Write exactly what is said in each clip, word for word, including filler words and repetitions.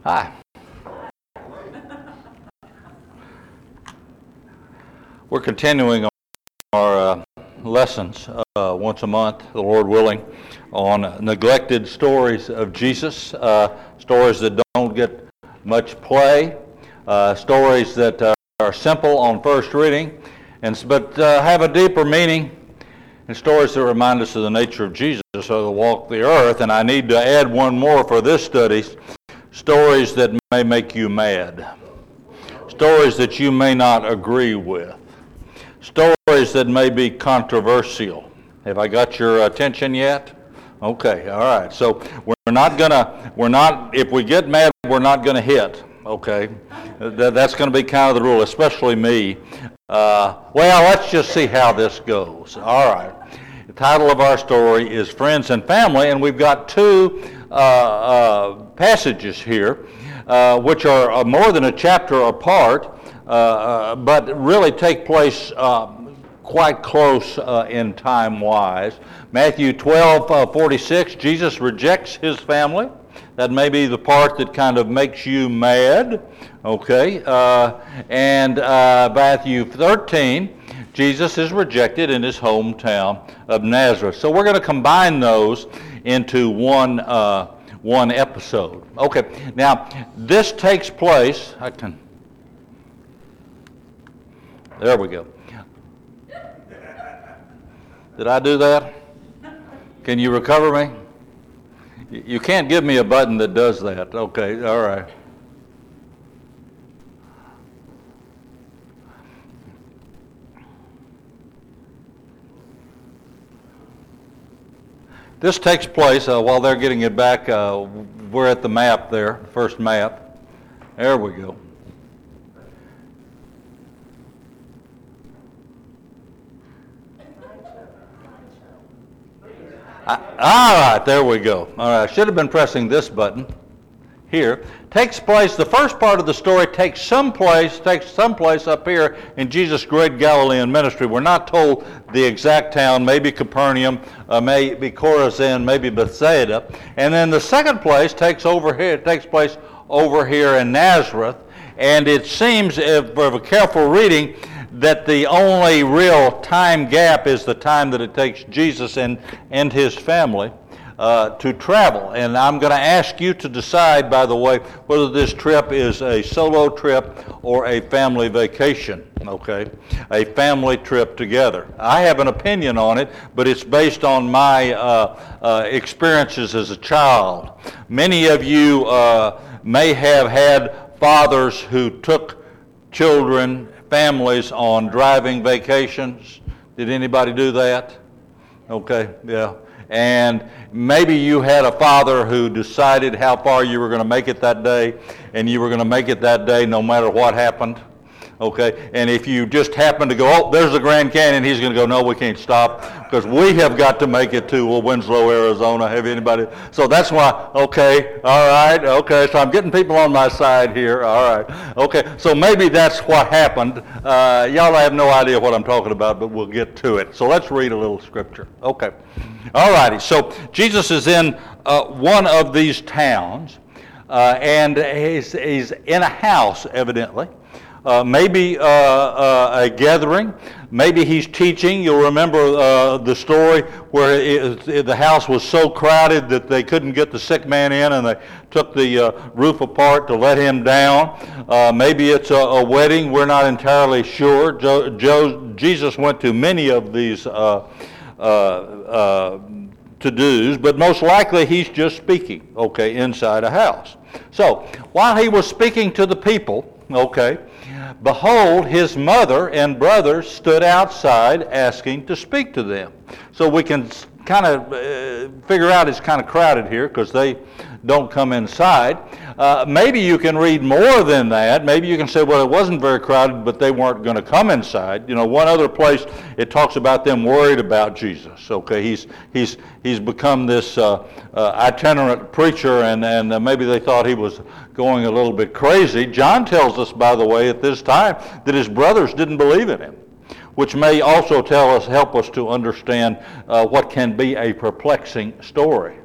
Hi. We're continuing our uh, lessons uh, once a month, the Lord willing, on neglected stories of Jesus, uh, stories that don't get much play, uh, stories that uh, are simple on first reading, and but uh, have a deeper meaning, and stories that remind us of the nature of Jesus or the walk the earth. And I need to add one more for this study: stories that may make you mad, stories that you may not agree with, stories that may be controversial. Have I got your attention yet? Okay, all right. So we're not gonna, we're not, if we get mad, we're not gonna hit. Okay, that's going to be kind of the rule, especially me. Uh, well, let's just see how this goes. All right. The title of our story is Friends and Family, and we've got two uh, uh, passages here, uh, which are uh, more than a chapter apart, uh, uh, but really take place uh, quite close uh, in time-wise. Matthew twelve forty-six, Jesus rejects his family. That may be the part that kind of makes you mad, okay? Uh, and uh, Matthew thirteen, Jesus is rejected in his hometown of Nazareth. So we're going to combine those into one uh, one episode. Okay, now this takes place, I can, there we go. Did I do that? Can you recover me? You can't give me a button that does that. Okay, all right. This takes place, uh, while they're getting it back, uh, we're at the map there, first map. There we go. I, all right, there we go. All right, I should have been pressing this button here. Takes place, the first part of the story takes some place, takes some place up here in Jesus' great Galilean ministry. We're not told the exact town, maybe Capernaum, uh, maybe Chorazin, maybe Bethsaida. And then the second place takes over here, takes place over here in Nazareth. And it seems, if for a careful reading, that the only real time gap is the time that it takes Jesus and, and his family uh, to travel. And I'm going to ask you to decide, by the way, whether this trip is a solo trip or a family vacation, okay? A family trip together. I have an opinion on it, but it's based on my uh, uh, experiences as a child. Many of you uh, may have had fathers who took children, families on driving vacations. Did anybody do that? Okay, yeah. And maybe you had a father who decided how far you were going to make it that day, and you were going to make it that day no matter what happened. Okay, and if you just happen to go, oh, there's the Grand Canyon, he's going to go, no, we can't stop, because we have got to make it to well, Winslow, Arizona. Have anybody? So that's why, okay, all right, okay, so I'm getting people on my side here, all right. Okay, so maybe that's what happened. Uh, y'all have no idea what I'm talking about, but we'll get to it. So let's read a little scripture. Okay, all righty. So Jesus is in uh, one of these towns, uh, and he's, he's in a house, evidently. Uh, maybe uh, uh, a gathering. Maybe he's teaching. You'll remember uh, the story where it, it, the house was so crowded that they couldn't get the sick man in, and they took the uh, roof apart to let him down. Uh, maybe it's a, a wedding. We're not entirely sure. Jo- Jo- Jesus went to many of these uh, uh, uh, to-dos, but most likely he's just speaking, okay, inside a house. So while he was speaking to the people, okay, behold, his mother and brothers stood outside asking to speak to them. So we can kind of uh, figure out it's kind of crowded here because they don't come inside. Uh, maybe you can read more than that. Maybe you can say, well, it wasn't very crowded, but they weren't going to come inside. You know, one other place, it talks about them worried about Jesus. Okay, he's he's he's become this uh, uh, itinerant preacher, and, and uh, maybe they thought he was going a little bit crazy. John tells us, by the way, at this time, that his brothers didn't believe in him, which may also tell us, help us to understand uh, what can be a perplexing story.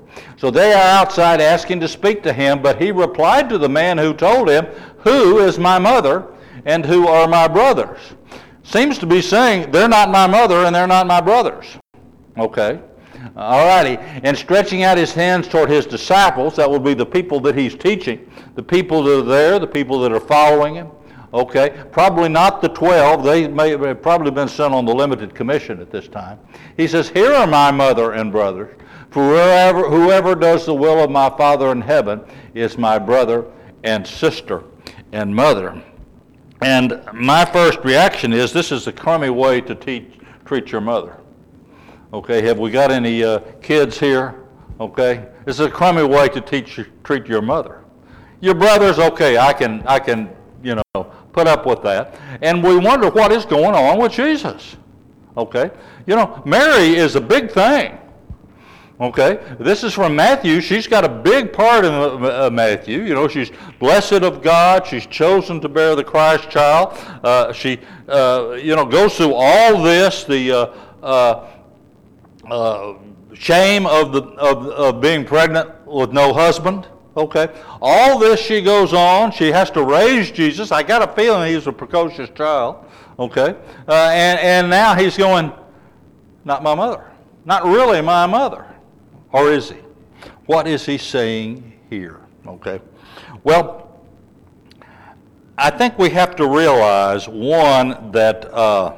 So they are outside asking to speak to him, but he replied to the man who told him, "Who is my mother and who are my brothers?" Seems to be saying, they're not my mother and they're not my brothers. Okay. All righty. And stretching out his hands toward his disciples, that would be the people that he's teaching, the people that are there, the people that are following him. Okay. Probably not the twelve. They may have probably been sent on the limited commission at this time. He says, "Here are my mother and brothers. For whoever, whoever does the will of my Father in heaven is my brother and sister and mother." And my first reaction is, this is a crummy way to teach, treat your mother. Okay, have we got any uh, kids here? Okay, this is a crummy way to teach, treat your mother. Your brothers, okay, I can, I can, you know, put up with that. And we wonder what is going on with Jesus. Okay, you know, Mary is a big thing. Okay, this is from Matthew. She's got a big part in uh, Matthew. You know, she's blessed of God. She's chosen to bear the Christ child. Uh, she, uh, you know, goes through all this, the uh, uh, uh, shame of the of, of being pregnant with no husband. Okay, all this she goes on. She has to raise Jesus. I got a feeling he's a precocious child. Okay, uh, and and now he's going, not my mother, not really my mother. Or is he? What is he saying here? Okay. Well, I think we have to realize, one, that uh,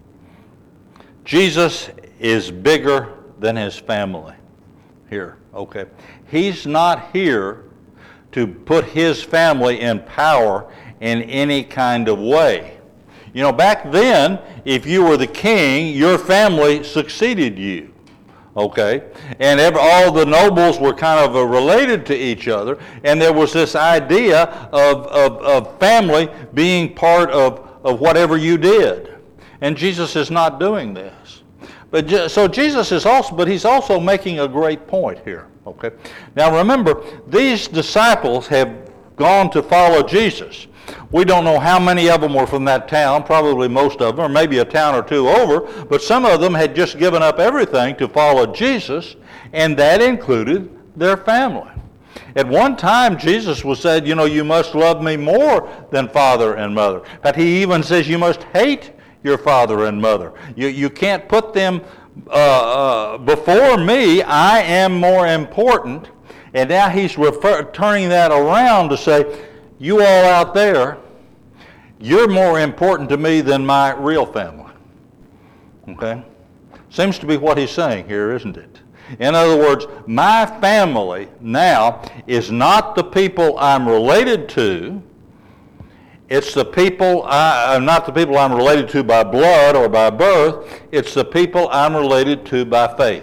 Jesus is bigger than his family here. Okay. He's not here to put his family in power in any kind of way. You know, back then, if you were the king, your family succeeded you. Okay, and every, all the nobles were kind of uh, related to each other, and there was this idea of, of, of family being part of, of whatever you did. And Jesus is not doing this. But Je- so Jesus is also, but he's also making a great point here. Okay, now remember, these disciples have gone to follow Jesus. We don't know how many of them were from that town, probably most of them, or maybe a town or two over, but some of them had just given up everything to follow Jesus, and that included their family. At one time, Jesus was said, you know, you must love me more than father and mother. But he even says you must hate your father and mother. You, you can't put them uh, uh, before me. I am more important. And now he's refer- turning that around to say, you all out there, you're more important to me than my real family. Okay? Seems to be what he's saying here, isn't it? In other words, my family now is not the people I'm related to. It's the people, I, not the people I'm related to by blood or by birth. It's the people I'm related to by faith.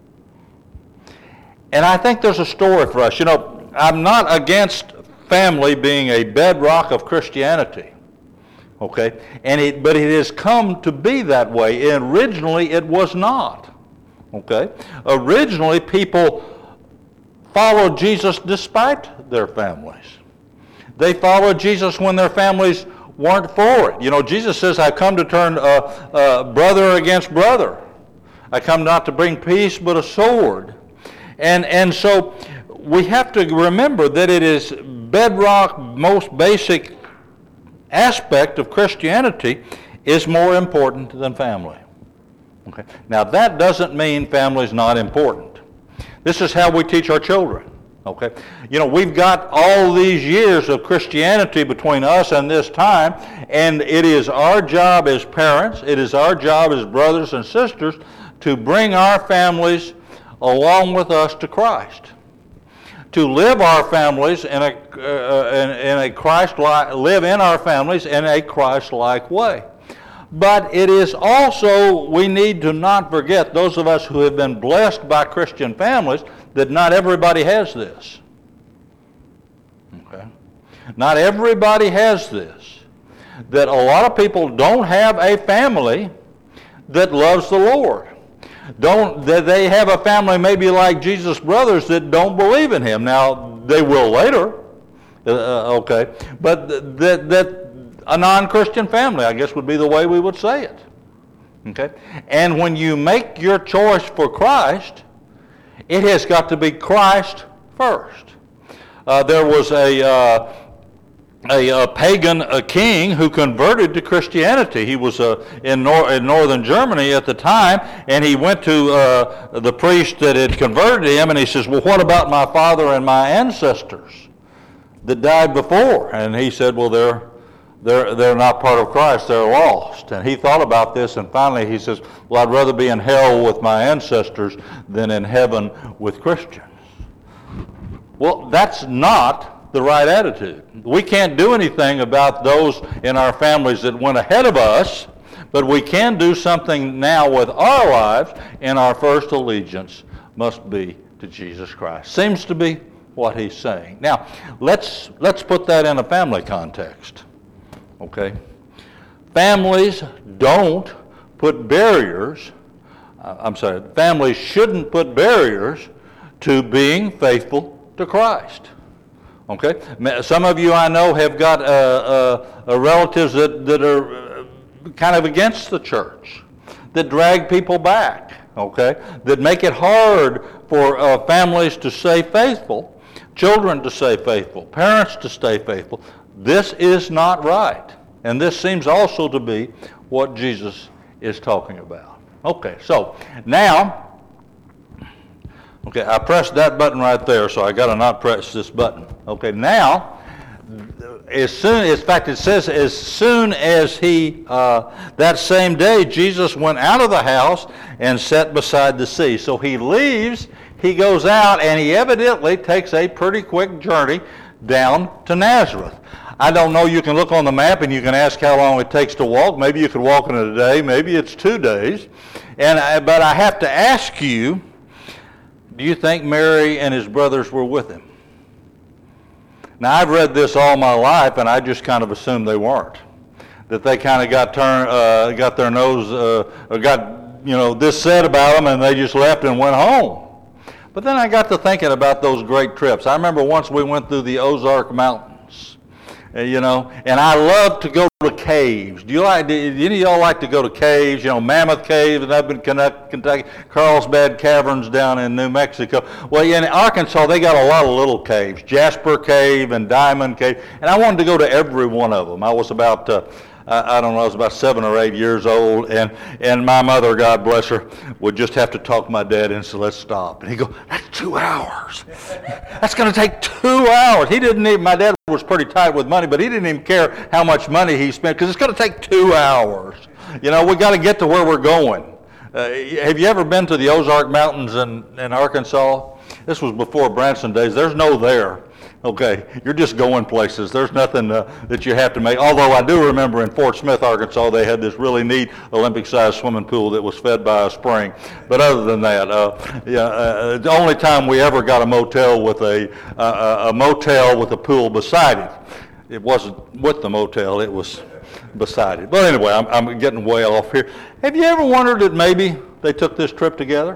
And I think there's a story for us. You know, I'm not against family being a bedrock of Christianity, okay? And it, but it has come to be that way. And originally, it was not, okay? Originally, people followed Jesus despite their families. They followed Jesus when their families weren't for it. You know, Jesus says, "I come to turn uh, uh, brother against brother. I come not to bring peace, but a sword." And and so we have to remember that it is bedrock, most basic aspect of Christianity is more important than family. Okay. Now that doesn't mean family is not important. This is how we teach our children. Okay. You know, we've got all these years of Christianity between us and this time, and it is our job as parents, it is our job as brothers and sisters to bring our families along with us to Christ. To live our families in a uh, in, in a Christ-like live in our families in a Christ-like way. But it is also, we need to not forget, those of us who have been blessed by Christian families, that not everybody has this. Okay? Not everybody has this. That a lot of people don't have a family that loves the Lord. Don't that they have a family maybe like Jesus' brothers that don't believe in him. Now, they will later, uh, okay, but that that a non-Christian family, I guess, would be the way we would say it. Okay? And when you make your choice for Christ, it has got to be Christ first. Uh, there was a, uh, a, a pagan a king who converted to Christianity. He was uh, in, nor- in northern Germany at the time, and he went to uh, the priest that had converted him, and he says, well, what about my father and my ancestors that died before? And he said, well, they're They're, they're not part of Christ, they're lost. And he thought about this, and finally he says, well, I'd rather be in hell with my ancestors than in heaven with Christians. Well, that's not the right attitude. We can't do anything about those in our families that went ahead of us, but we can do something now with our lives, and our first allegiance must be to Jesus Christ. Seems to be what he's saying. Now, let's let's put that in a family context. Okay? Families don't put barriers, uh, I'm sorry, families shouldn't put barriers to being faithful to Christ. Okay? Some of you I know have got uh, uh, uh, relatives that, that are kind of against the church, that drag people back, okay? That make it hard for uh, families to stay faithful, children to stay faithful, parents to stay faithful. This is not right. And this seems also to be what Jesus is talking about. Okay, so now, okay, I pressed that button right there, so I got to not press this button. Okay, now, as soon, in fact, it says as soon as he, uh, that same day, Jesus went out of the house and sat beside the sea. So he leaves, he goes out, and he evidently takes a pretty quick journey down to Nazareth. I don't know, you can look on the map and you can ask how long it takes to walk. Maybe you could walk in a day, maybe it's two days. And I, but I have to ask you, do you think Mary and his brothers were with him? Now, I've read this all my life, and I just kind of assumed they weren't. That they kind of got turn, uh, got their nose, uh, or got, you know, this said about them, and they just left and went home. But then I got to thinking about those great trips. I remember once we went through the Ozark Mountains. Uh, you know, and I love to go to caves. Do you like? Do any of y'all like to go to caves? You know, Mammoth Cave up in Kentucky, Carlsbad Caverns down in New Mexico. Well, in Arkansas, they got a lot of little caves, Jasper Cave and Diamond Cave, and I wanted to go to every one of them. I was about, uh, I, I don't know, I was about seven or eight years old, and and my mother, God bless her, would just have to talk my dad and say, let's stop. And he'd go, that's two hours. That's going to take two hours. He didn't even, my dad was pretty tight with money, but he didn't even care how much money he spent because it's going to take two hours. You know, we got to get to where we're going. Uh, have you ever been to the Ozark Mountains in, in Arkansas? This was before Branson days. There's no there. Okay, you're just going places. There's nothing uh, that you have to make. Although I do remember in Fort Smith, Arkansas, they had this really neat Olympic-sized swimming pool that was fed by a spring. But other than that, uh, yeah, uh, the only time we ever got a motel with a uh, a motel with a pool beside it. It wasn't with the motel; it was beside it. But anyway, I'm, I'm getting way off here. Have you ever wondered that maybe they took this trip together?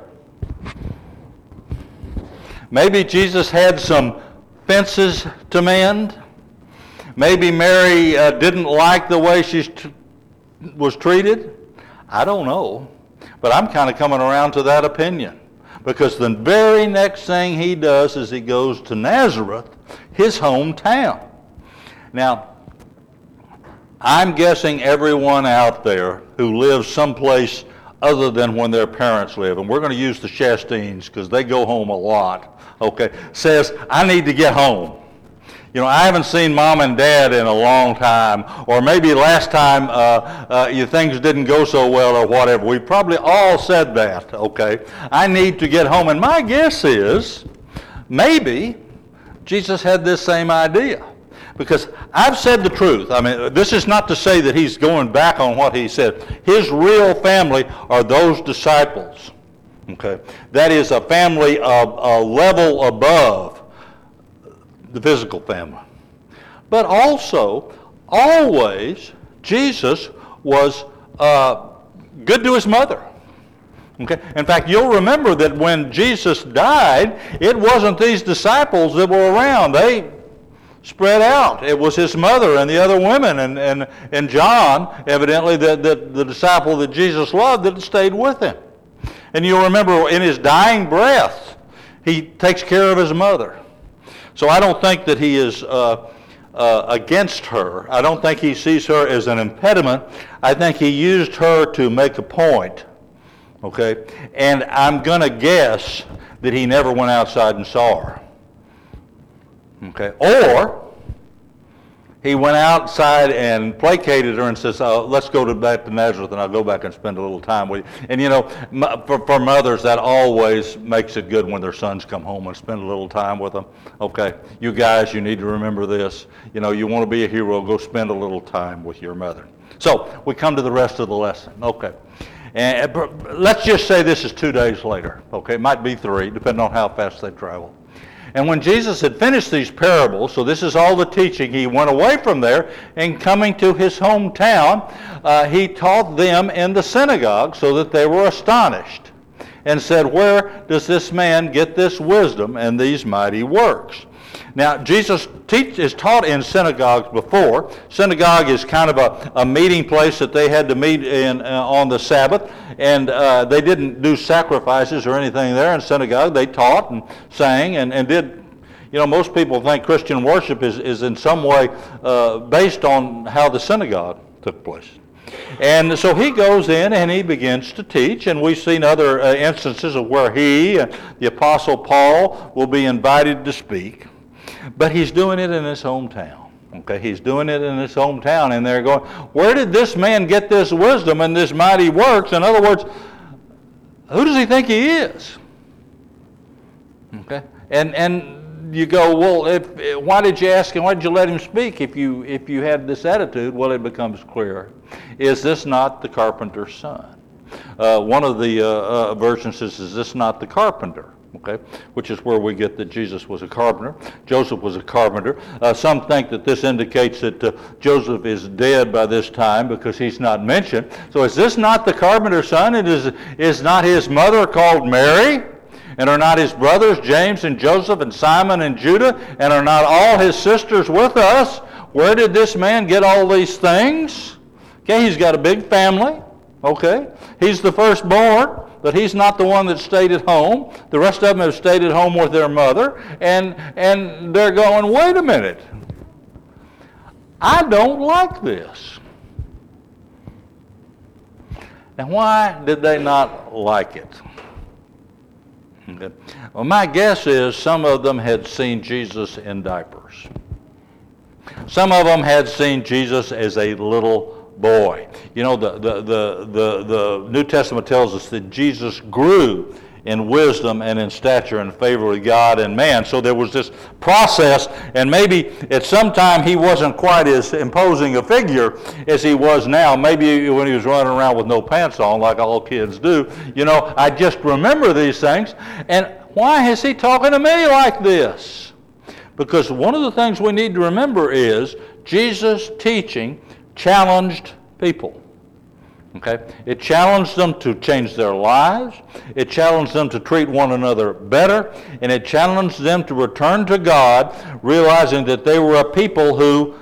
Maybe Jesus had some fences to mend. Maybe Mary uh, didn't like the way she t- was treated. I don't know. But I'm kind of coming around to that opinion. Because the very next thing he does is he goes to Nazareth, his hometown. Now, I'm guessing everyone out there who lives someplace other than when their parents live, and we're going to use the Shastines because they go home a lot, okay, says, I need to get home. You know, I haven't seen mom and dad in a long time, or maybe last time uh, uh, you, things didn't go so well or whatever. We've probably all said that, okay. I need to get home. And my guess is maybe Jesus had this same idea. Because I've said the truth. I mean, this is not to say that he's going back on what he said. His real family are those disciples. Okay, that is a family of a level above the physical family. But also, always, Jesus was uh, good to his mother. Okay. In fact, you'll remember that when Jesus died, it wasn't these disciples that were around. They spread out. It was his mother and the other women and, and, and John, evidently the, the, the disciple that Jesus loved, that stayed with him. And you'll remember in his dying breath, He takes care of his mother. So I don't think that he is uh, uh, against her. I don't think he sees her as an impediment. I think he used her to make a point. Okay? And I'm going to guess that he never went outside and saw her. Okay? Or he went outside and placated her and says, oh, let's go to back to Nazareth and I'll go back and spend a little time with you. And you know, for, for mothers, that always makes it good when their sons come home and spend a little time with them. Okay, you guys, you need to remember this. You know, you want to be a hero, go spend a little time with your mother. So we come to the rest of the lesson. Okay. And let's just say this is two days later. Okay, it might be three, depending on how fast they travel. And when Jesus had finished these parables, so this is all the teaching, he went away from there, and coming to his hometown, uh, he taught them in the synagogue so that they were astonished and said, where does this man get this wisdom and these mighty works? Now, Jesus teach, is taught in synagogues before. Synagogue is kind of a, a meeting place that they had to meet in uh, on the Sabbath, and uh, they didn't do sacrifices or anything there in synagogue. They taught and sang and, and did, you know, most people think Christian worship is, is in some way uh, based on how the synagogue took place. And so he goes in and he begins to teach, and we've seen other uh, instances of where he and the Apostle Paul will be invited to speak. But he's doing it in his hometown. Okay, he's doing it in his hometown, and they're going, where did this man get this wisdom and this mighty works? In other words, who does he think he is? Okay, and and you go, well, if why did you ask him? Why did you let him speak? If you if you had this attitude, well, it becomes clear. Is this not the carpenter's son? Uh, one of the uh, uh, versions says, is this not the carpenter? Okay, which is where we get that Jesus was a carpenter. Joseph was a carpenter. Uh, some think that this indicates that uh, Joseph is dead by this time because he's not mentioned. So is this not the carpenter's son? It is, is not his mother called Mary? And are not his brothers James and Joseph and Simon and Judah? And are not all his sisters with us? Where did this man get all these things? Okay, he's got a big family. Okay, he's the firstborn. But he's not the one that stayed at home. The rest of them have stayed at home with their mother. And, and they're going, wait a minute. I don't like this. And why did they not like it? Okay. Well, my guess is some of them had seen Jesus in diapers. Some of them had seen Jesus as a little boy. You know, the, the, the, the, the New Testament tells us that Jesus grew in wisdom and in stature and favor with God and man. So there was this process, and maybe at some time he wasn't quite as imposing a figure as he was now. Maybe when he was running around with no pants on like all kids do. You know, I just remember these things. And why is he talking to me like this? Because one of the things we need to remember is Jesus' teaching challenged people. Okay? It challenged them to change their lives. It challenged them to treat one another better. And it challenged them to return to God, realizing that they were a people who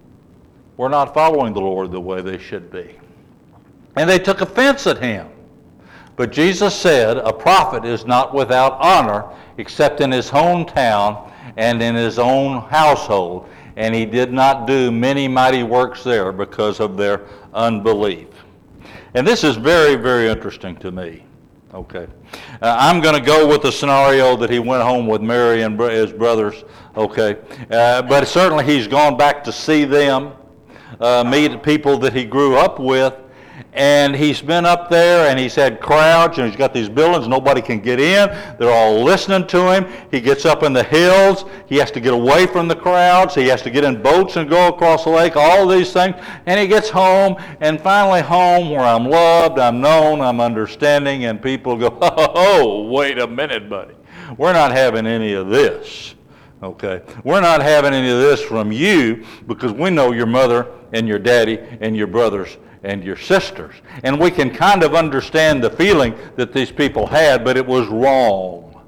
were not following the Lord the way they should be. And they took offense at him. But Jesus said, a prophet is not without honor except in his hometown and in his own household. And he did not do many mighty works there because of their unbelief. And this is very, very interesting to me. Okay. Uh, I'm going to go with the scenario that he went home with Mary and br- his brothers. Okay. Uh, but certainly he's gone back to see them, uh, meet people that he grew up with. And he's been up there and he's had crowds and he's got these buildings, nobody can get in. They're all listening to him. He gets up in the hills. He has to get away from the crowds. He has to get in boats and go across the lake, all these things. And he gets home, and finally home where I'm loved, I'm known, I'm understanding, and people go, oh, wait a minute, buddy. We're not having any of this. Okay? We're not having any of this from you because we know your mother and your daddy and your brothers and your sisters. And we can kind of understand the feeling that these people had, but it was wrong.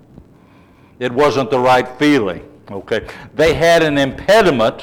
It wasn't the right feeling. Okay? They had an impediment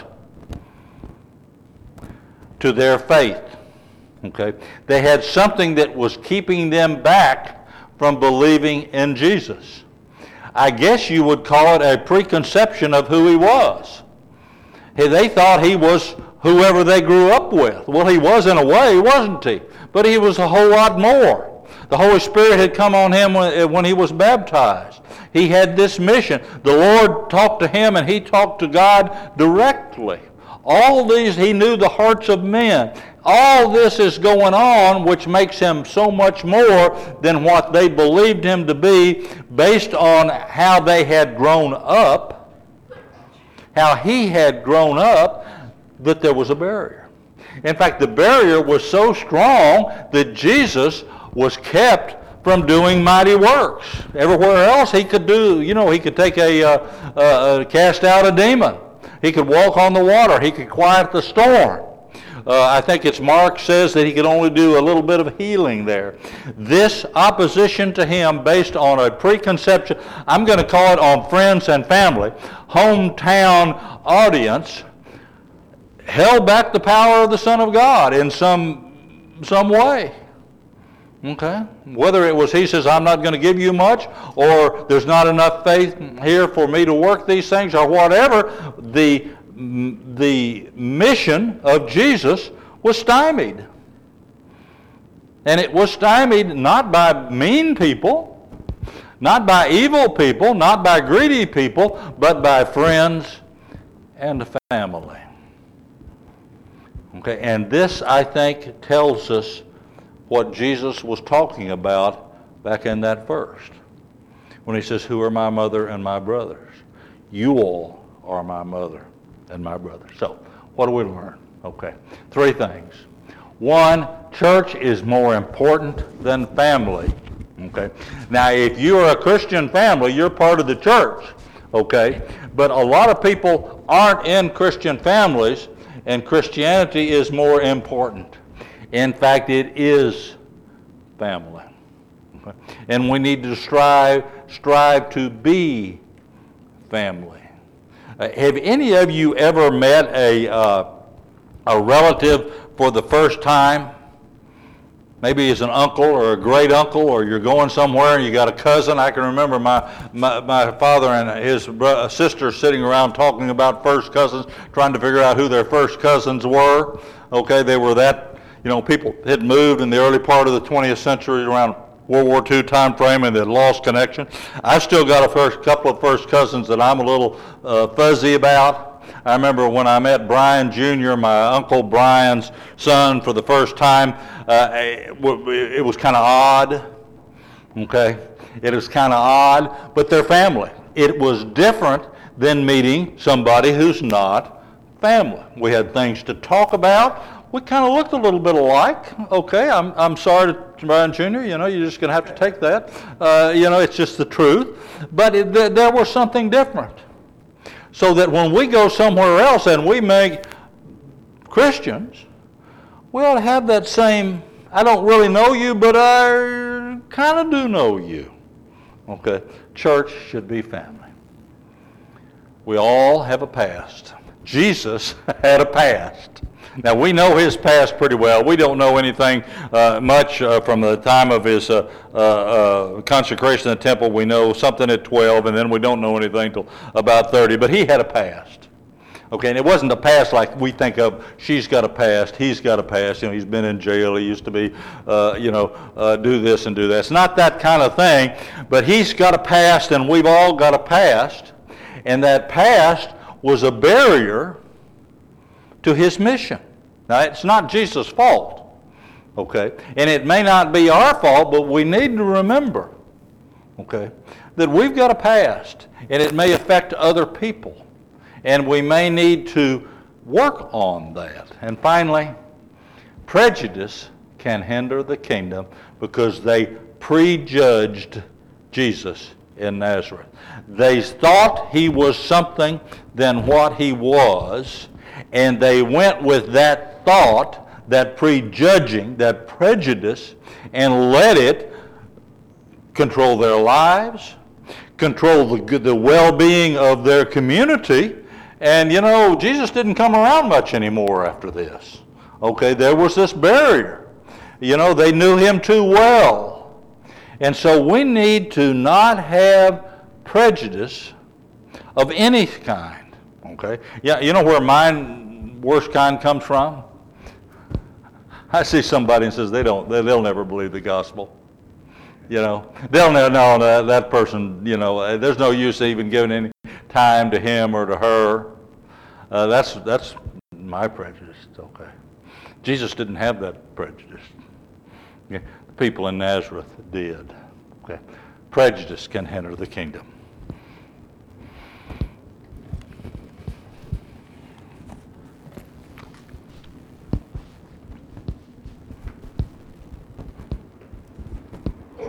to their faith. Okay? They had something that was keeping them back from believing in Jesus. I guess you would call it a preconception of who he was. They thought he was whoever they grew up with. Well, he was in a way, wasn't he? But he was a whole lot more. The Holy Spirit had come on him when, when he was baptized. He had this mission. The Lord talked to him and he talked to God directly. All these, he knew the hearts of men. All this is going on, which makes him so much more than what they believed him to be based on how they had grown up, how he had grown up, that there was a barrier. In fact, the barrier was so strong that Jesus was kept from doing mighty works. Everywhere else he could do, you know, he could take a, uh, uh, cast out a demon. He could walk on the water. He could quiet the storm. Uh, I think it's Mark says that he could only do a little bit of healing there. This opposition to him based on a preconception, I'm going to call it on friends and family, hometown audience, held back the power of the Son of God in some, some way. Okay? Whether it was he says, I'm not going to give you much, or there's not enough faith here for me to work these things, or whatever, the, the mission of Jesus was stymied. And it was stymied not by mean people, not by evil people, not by greedy people, but by friends and family. Okay? And this, I think, tells us what Jesus was talking about back in that first. When he says, who are my mother and my brothers? You all are my mother and my brothers. So, what do we learn? Okay, three things. One, church is more important than family. Okay, now if you are a Christian family, you're part of the church. Okay, but a lot of people aren't in Christian families, and Christianity is more important. In fact, it is family. Okay? And we need to strive strive to be family. Uh, have any of you ever met a, uh, a relative for the first time? Maybe it's an uncle or a great uncle, or you're going somewhere and you got a cousin. I can remember my, my, my father and his bro- sister sitting around talking about first cousins, trying to figure out who their first cousins were. Okay, they were that. You know, people had moved in the early part of the twentieth century around World War Two time frame and had lost connection. I still got a first couple of first cousins that I'm a little uh, fuzzy about. I remember when I met Brian Junior, my Uncle Brian's son, for the first time, uh, it, it was kind of odd. Okay? It was kind of odd, but they're family. It was different than meeting somebody who's not family. We had things to talk about. We kind of looked a little bit alike. Okay, I'm I'm sorry to Brian Junior You know, you're just going to have to take that. Uh, you know, it's just the truth. But it, th- there was something different. So that when we go somewhere else and we make Christians, we ought to have that same, I don't really know you, but I kind of do know you. Okay, church should be family. We all have a past. Jesus had a past. Now, we know his past pretty well. We don't know anything uh, much uh, from the time of his uh, uh, uh, consecration in the temple. We know something at twelve, and then we don't know anything till about thirty. But he had a past. Okay, and it wasn't a past like we think of, she's got a past, he's got a past. You know, he's been in jail, he used to be, uh, you know, uh, do this and do that. It's not that kind of thing, but he's got a past, and we've all got a past. And that past was a barrier to his mission. Now, it's not Jesus' fault, okay? And it may not be our fault, but we need to remember, okay, that we've got a past, and it may affect other people, and we may need to work on that. And finally, prejudice can hinder the kingdom because they prejudged Jesus in Nazareth. They thought he was something than what he was, and they went with that thought, that prejudging, that prejudice, and let it control their lives, control the, the well-being of their community. And, you know, Jesus didn't come around much anymore after this. Okay, there was this barrier. You know, they knew him too well. And so we need to not have prejudice of any kind. Okay? Yeah, you know where my worst kind comes from? I see somebody and says they don't, they, they'll never believe the gospel. You know, they'll never know that, that person, you know, there's no use even giving any time to him or to her. Uh, that's, that's my prejudice, okay. Jesus didn't have that prejudice. Okay. The people in Nazareth did. Okay. Prejudice can hinder the kingdom.